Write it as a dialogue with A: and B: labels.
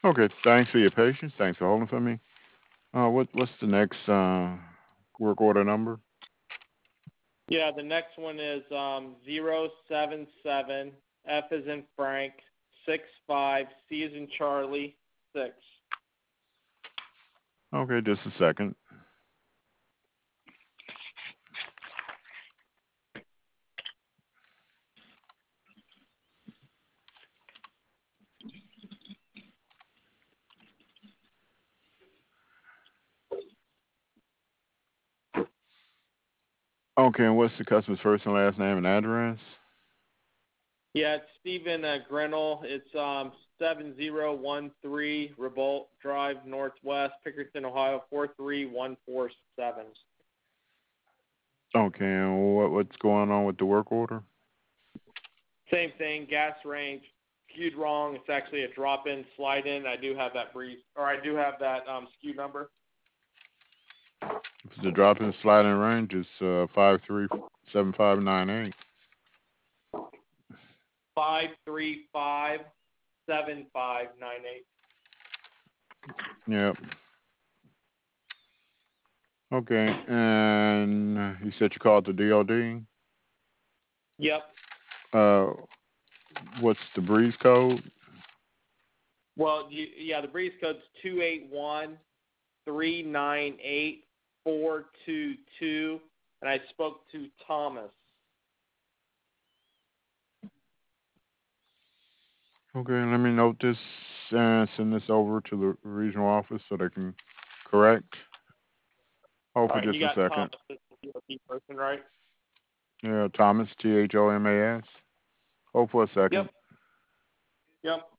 A: Okay, thanks for your patience. Thanks for holding for me. What's the next work order number?
B: Yeah, the next one is 077 F is in Frank 65 C is in Charlie 6.
A: Okay, just a second. Okay, and what's the customer's first and last name and address?
B: Yeah, it's Stephen Grinnell. It's 7013 Revolt Drive Northwest, Pickerington, Ohio 43147.
A: Okay, and what's going on with the work order?
B: Same thing, gas range skewed wrong. It's actually a drop in, slide in. I do have that I do have that SKU number.
A: If the drop in sliding range is 537598.
B: 5357598.
A: Yep. Okay, and you said you called the DOD.
B: Yep.
A: Uh, what's the breeze code?
B: Well, yeah, the breeze code's 281398422, and I spoke to Thomas.
A: Okay, let me note this and send this over to the regional office so they can correct. Hold
B: All
A: for
B: right, you
A: just a
B: got
A: second.
B: Thomas as the DOT person, right?
A: Yeah, Thomas, Thomas. Hold for a second.
B: Yep. Yep.